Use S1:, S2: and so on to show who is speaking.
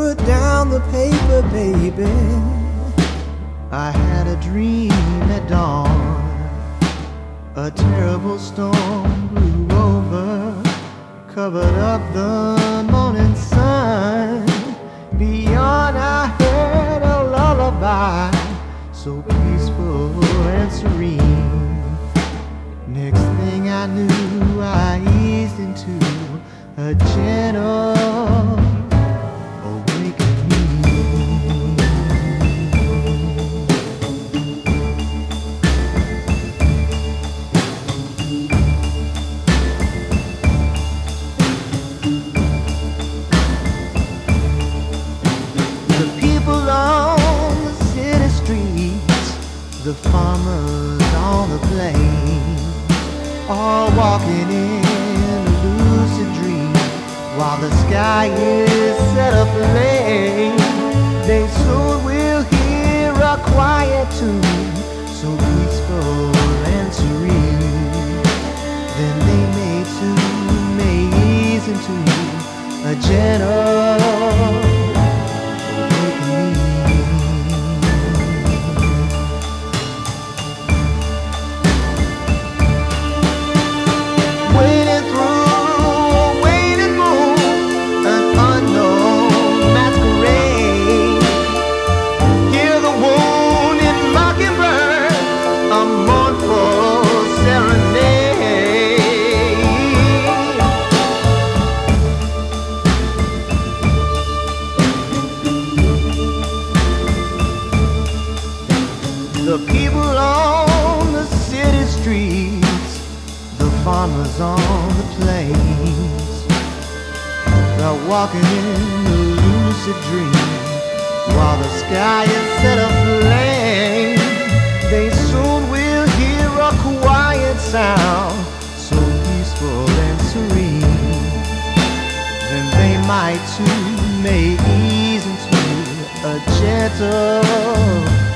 S1: put down the paper, baby. I had a dream at dawn. A terrible storm blew over, covered up the morning sun. Beyond I heard a lullaby, so peaceful and serene. Next thing I knew, I eased into a gentle the farmers on the plain, all walking in a lucid dream, while the sky is set aflame. They soon will hear a quiet tune, so peaceful and serene. Then they may ease into a gentle the people on the city streets, the farmers on the plains, they're walking in a lucid dream, while the sky is set aflame. They soon will hear a quiet sound, so peaceful and serene. Then they may ease into a gentle